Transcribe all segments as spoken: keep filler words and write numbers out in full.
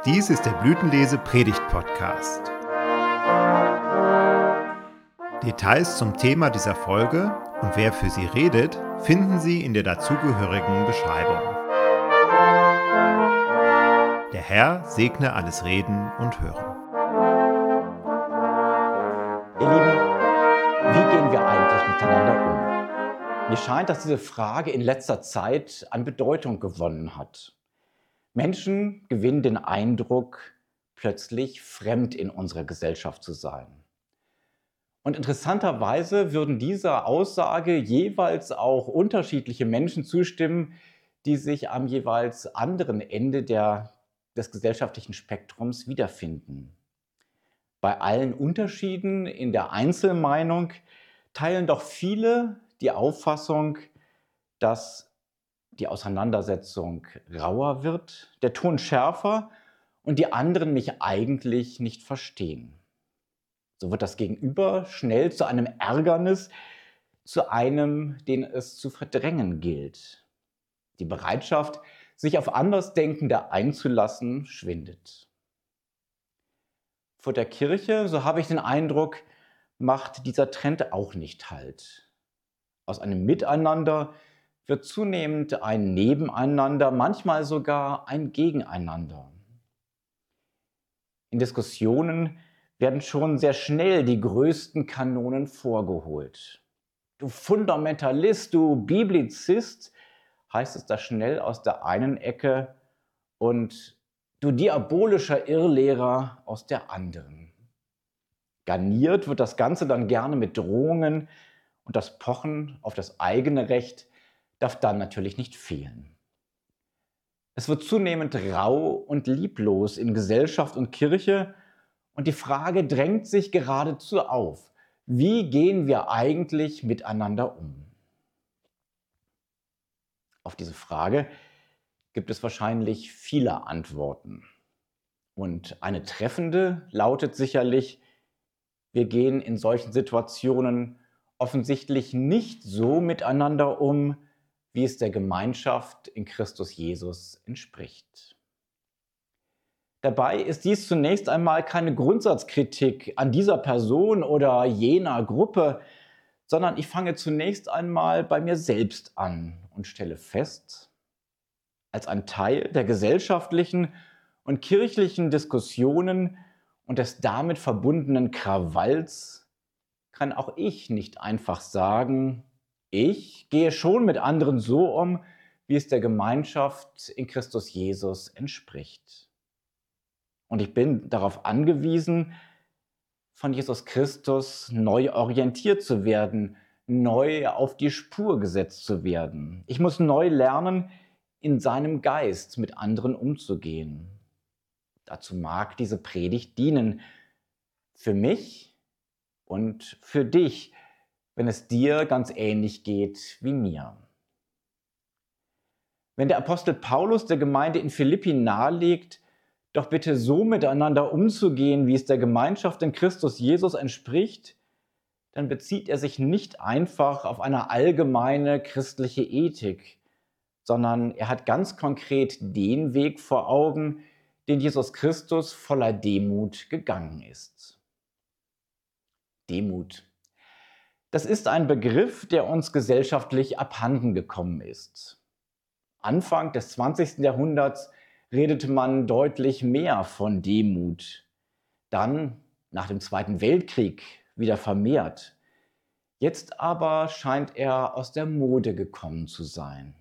Dies ist der Blütenlese Predigt Podcast. Details zum Thema dieser Folge und wer für sie redet, finden Sie in der dazugehörigen Beschreibung. Der Herr segne alles Reden und Hören. Ihr Lieben, wie gehen wir eigentlich miteinander um? Mir scheint, dass diese Frage in letzter Zeit an Bedeutung gewonnen hat. Menschen gewinnen den Eindruck, plötzlich fremd in unserer Gesellschaft zu sein. Und interessanterweise würden dieser Aussage jeweils auch unterschiedliche Menschen zustimmen, die sich am jeweils anderen Ende der, des gesellschaftlichen Spektrums wiederfinden. Bei allen Unterschieden in der Einzelmeinung teilen doch viele die Auffassung, dass die Auseinandersetzung rauer wird, der Ton schärfer und die anderen mich eigentlich nicht verstehen. So wird das Gegenüber schnell zu einem Ärgernis, zu einem, den es zu verdrängen gilt. Die Bereitschaft, sich auf Andersdenkende einzulassen, schwindet. Vor der Kirche, so habe ich den Eindruck, macht dieser Trend auch nicht Halt. Aus einem Miteinander wird zunehmend ein Nebeneinander, manchmal sogar ein Gegeneinander. In Diskussionen werden schon sehr schnell die größten Kanonen vorgeholt. Du Fundamentalist, du Biblizist, heißt es da schnell aus der einen Ecke, und du diabolischer Irrlehrer aus der anderen. Garniert wird das Ganze dann gerne mit Drohungen, und das Pochen auf das eigene Recht darf dann natürlich nicht fehlen. Es wird zunehmend rau und lieblos in Gesellschaft und Kirche, und die Frage drängt sich geradezu auf: Wie gehen wir eigentlich miteinander um? Auf diese Frage gibt es wahrscheinlich viele Antworten. Und eine treffende lautet sicherlich: Wir gehen in solchen Situationen offensichtlich nicht so miteinander um, wie es der Gemeinschaft in Christus Jesus entspricht. Dabei ist dies zunächst einmal keine Grundsatzkritik an dieser Person oder jener Gruppe, sondern ich fange zunächst einmal bei mir selbst an und stelle fest: Als ein Teil der gesellschaftlichen und kirchlichen Diskussionen und des damit verbundenen Krawalls kann auch ich nicht einfach sagen, ich gehe schon mit anderen so um, wie es der Gemeinschaft in Christus Jesus entspricht. Und ich bin darauf angewiesen, von Jesus Christus neu orientiert zu werden, neu auf die Spur gesetzt zu werden. Ich muss neu lernen, in seinem Geist mit anderen umzugehen. Dazu mag diese Predigt dienen, für mich und für dich, wenn es dir ganz ähnlich geht wie mir. Wenn der Apostel Paulus der Gemeinde in Philippi nahelegt, doch bitte so miteinander umzugehen, wie es der Gemeinschaft in Christus Jesus entspricht, dann bezieht er sich nicht einfach auf eine allgemeine christliche Ethik, sondern er hat ganz konkret den Weg vor Augen, den Jesus Christus voller Demut gegangen ist. Demut. Das ist ein Begriff, der uns gesellschaftlich abhanden gekommen ist. Anfang des zwanzigsten Jahrhunderts redete man deutlich mehr von Demut. Dann, nach dem Zweiten Weltkrieg, wieder vermehrt. Jetzt aber scheint er aus der Mode gekommen zu sein.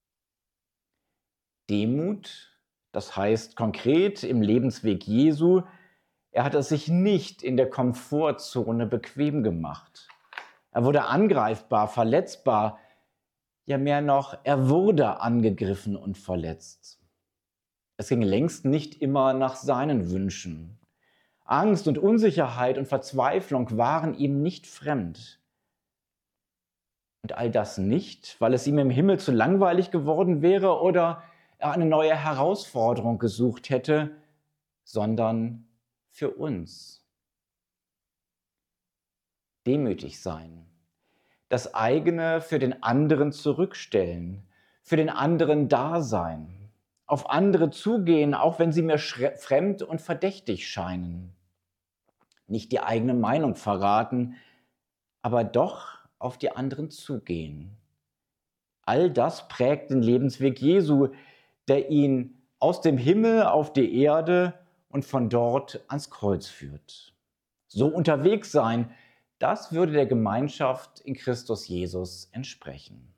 Demut, das heißt konkret im Lebensweg Jesu, er hat es sich nicht in der Komfortzone bequem gemacht. Er wurde angreifbar, verletzbar, ja mehr noch, er wurde angegriffen und verletzt. Es ging längst nicht immer nach seinen Wünschen. Angst und Unsicherheit und Verzweiflung waren ihm nicht fremd. Und all das nicht, weil es ihm im Himmel zu langweilig geworden wäre oder er eine neue Herausforderung gesucht hätte, sondern für uns. Demütig sein, das eigene für den anderen zurückstellen, für den anderen da sein, auf andere zugehen, auch wenn sie mir fremd und verdächtig scheinen. Nicht die eigene Meinung verraten, aber doch auf die anderen zugehen. All das prägt den Lebensweg Jesu, der ihn aus dem Himmel auf die Erde und von dort ans Kreuz führt. So unterwegs sein, das würde der Gemeinschaft in Christus Jesus entsprechen.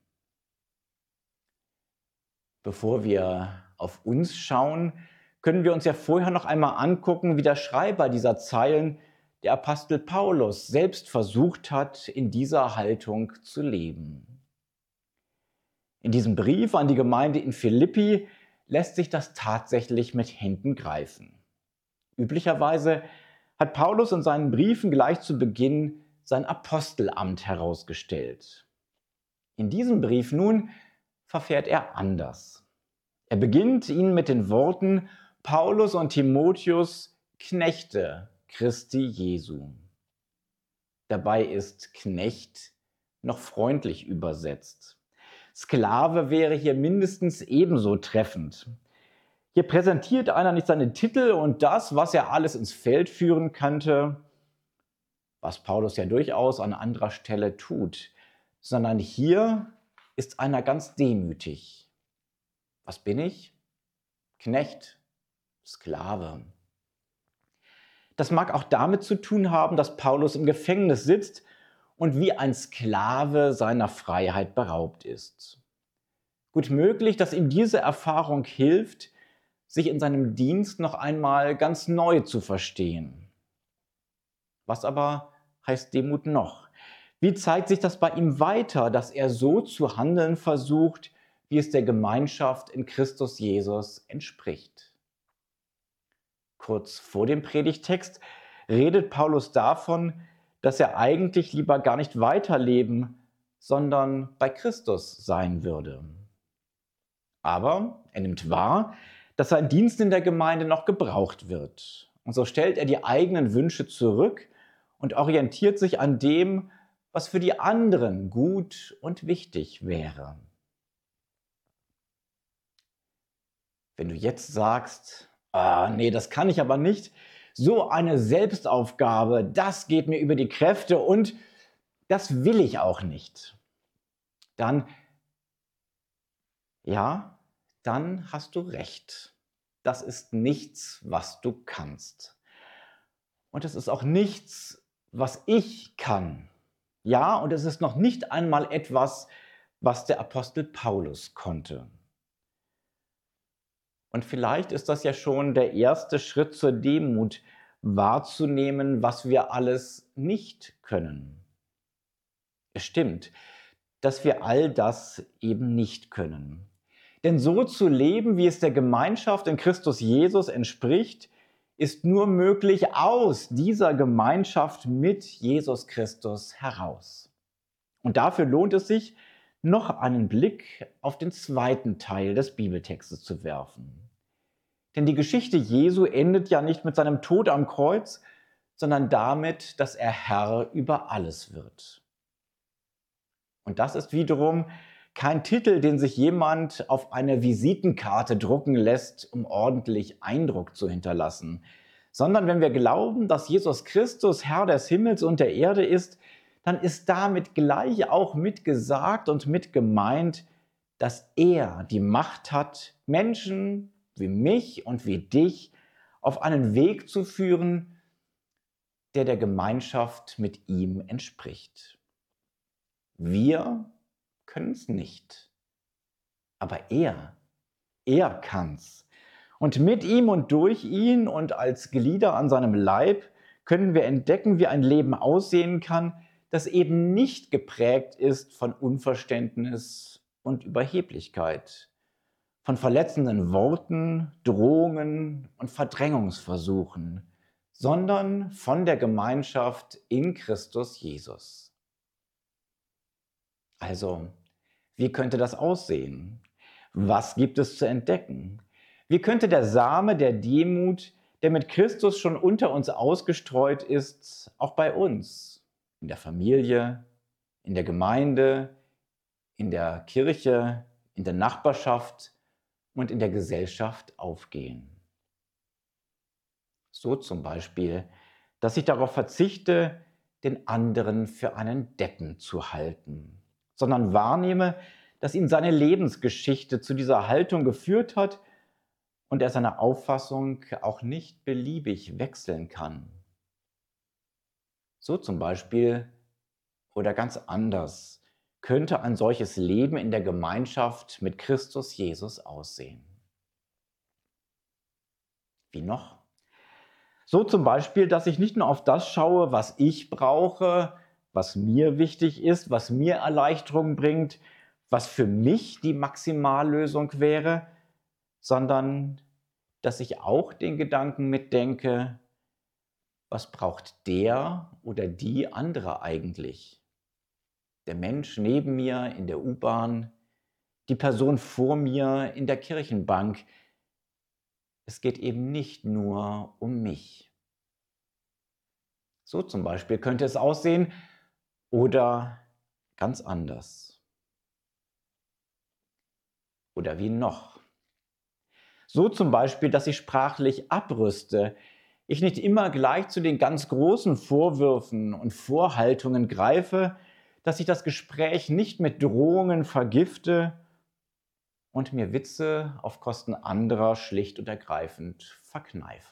Bevor wir auf uns schauen, können wir uns ja vorher noch einmal angucken, wie der Schreiber dieser Zeilen, der Apostel Paulus, selbst versucht hat, in dieser Haltung zu leben. In diesem Brief an die Gemeinde in Philippi lässt sich das tatsächlich mit Händen greifen. Üblicherweise hat Paulus in seinen Briefen gleich zu Beginn sein Apostelamt herausgestellt. In diesem Brief nun verfährt er anders. Er beginnt ihn mit den Worten: Paulus und Timotheus, Knechte Christi Jesu. Dabei ist Knecht noch freundlich übersetzt. Sklave wäre hier mindestens ebenso treffend. Hier präsentiert einer nicht seine Titel und das, was er alles ins Feld führen könnte, was Paulus ja durchaus an anderer Stelle tut, sondern hier ist einer ganz demütig. Was bin ich? Knecht, Sklave. Das mag auch damit zu tun haben, dass Paulus im Gefängnis sitzt und wie ein Sklave seiner Freiheit beraubt ist. Gut möglich, dass ihm diese Erfahrung hilft, sich in seinem Dienst noch einmal ganz neu zu verstehen. Was aber heißt Demut noch? Wie zeigt sich das bei ihm weiter, dass er so zu handeln versucht, wie es der Gemeinschaft in Christus Jesus entspricht? Kurz vor dem Predigtext redet Paulus davon, dass er eigentlich lieber gar nicht weiterleben, sondern bei Christus sein würde. Aber er nimmt wahr, dass sein Dienst in der Gemeinde noch gebraucht wird. Und so stellt er die eigenen Wünsche zurück und orientiert sich an dem, was für die anderen gut und wichtig wäre. Wenn du jetzt sagst, ah, nee, das kann ich aber nicht, so eine Selbstaufgabe, das geht mir über die Kräfte und das will ich auch nicht, dann, ja, dann hast du recht. Das ist nichts, was du kannst. Und es ist auch nichts, was ich kann. Ja, und es ist noch nicht einmal etwas, was der Apostel Paulus konnte. Und vielleicht ist das ja schon der erste Schritt zur Demut, wahrzunehmen, was wir alles nicht können. Es stimmt, dass wir all das eben nicht können. Denn so zu leben, wie es der Gemeinschaft in Christus Jesus entspricht, ist nur möglich aus dieser Gemeinschaft mit Jesus Christus heraus. Und dafür lohnt es sich, noch einen Blick auf den zweiten Teil des Bibeltextes zu werfen. Denn die Geschichte Jesu endet ja nicht mit seinem Tod am Kreuz, sondern damit, dass er Herr über alles wird. Und das ist wiederum kein Titel, den sich jemand auf eine Visitenkarte drucken lässt, um ordentlich Eindruck zu hinterlassen, sondern wenn wir glauben, dass Jesus Christus Herr des Himmels und der Erde ist, dann ist damit gleich auch mitgesagt und mitgemeint, dass er die Macht hat, Menschen wie mich und wie dich auf einen Weg zu führen, der der Gemeinschaft mit ihm entspricht. Wir können es nicht, aber er, er kann's. Und mit ihm und durch ihn und als Glieder an seinem Leib können wir entdecken, wie ein Leben aussehen kann, das eben nicht geprägt ist von Unverständnis und Überheblichkeit, von verletzenden Worten, Drohungen und Verdrängungsversuchen, sondern von der Gemeinschaft in Christus Jesus. Also, wie könnte das aussehen? Was gibt es zu entdecken? Wie könnte der Same der Demut, der mit Christus schon unter uns ausgestreut ist, auch bei uns, in der Familie, in der Gemeinde, in der Kirche, in der Nachbarschaft und in der Gesellschaft aufgehen. So zum Beispiel, dass ich darauf verzichte, den anderen für einen Deppen zu halten, sondern wahrnehme, dass ihn seine Lebensgeschichte zu dieser Haltung geführt hat und er seine Auffassung auch nicht beliebig wechseln kann. So zum Beispiel oder ganz anders könnte ein solches Leben in der Gemeinschaft mit Christus Jesus aussehen. Wie noch? So zum Beispiel, dass ich nicht nur auf das schaue, was ich brauche, was mir wichtig ist, was mir Erleichterung bringt, was für mich die Maximallösung wäre, sondern dass ich auch den Gedanken mitdenke, was braucht der oder die andere eigentlich? Der Mensch neben mir in der U-Bahn, die Person vor mir in der Kirchenbank. Es geht eben nicht nur um mich. So zum Beispiel könnte es aussehen oder ganz anders. Oder wie noch? So zum Beispiel, dass ich sprachlich abrüste, ich nicht immer gleich zu den ganz großen Vorwürfen und Vorhaltungen greife, dass ich das Gespräch nicht mit Drohungen vergifte und mir Witze auf Kosten anderer schlicht und ergreifend verkneife.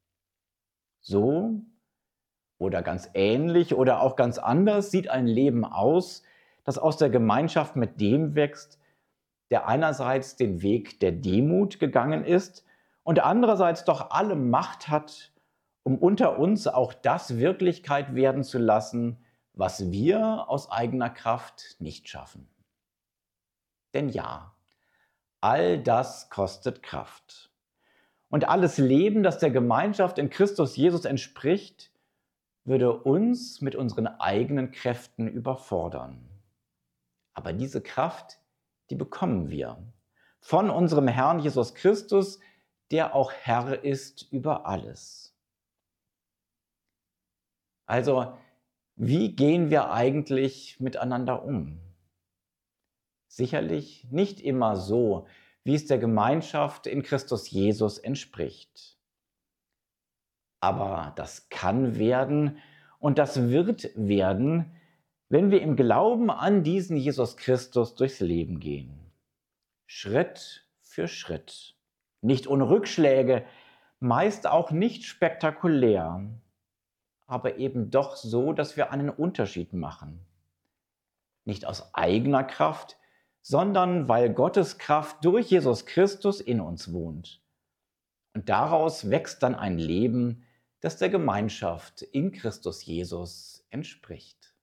So oder ganz ähnlich oder auch ganz anders sieht ein Leben aus, das aus der Gemeinschaft mit dem wächst, der einerseits den Weg der Demut gegangen ist und andererseits doch alle Macht hat, um unter uns auch das Wirklichkeit werden zu lassen, was wir aus eigener Kraft nicht schaffen. Denn ja, all das kostet Kraft. Und alles Leben, das der Gemeinschaft in Christus Jesus entspricht, würde uns mit unseren eigenen Kräften überfordern. Aber diese Kraft, die bekommen wir von unserem Herrn Jesus Christus, der auch Herr ist über alles. Also, wie gehen wir eigentlich miteinander um? Sicherlich nicht immer so, wie es der Gemeinschaft in Christus Jesus entspricht. Aber das kann werden und das wird werden, wenn wir im Glauben an diesen Jesus Christus durchs Leben gehen. Schritt für Schritt. Nicht ohne Rückschläge, meist auch nicht spektakulär, aber eben doch so, dass wir einen Unterschied machen. Nicht aus eigener Kraft, sondern weil Gottes Kraft durch Jesus Christus in uns wohnt. Und daraus wächst dann ein Leben, das der Gemeinschaft in Christus Jesus entspricht.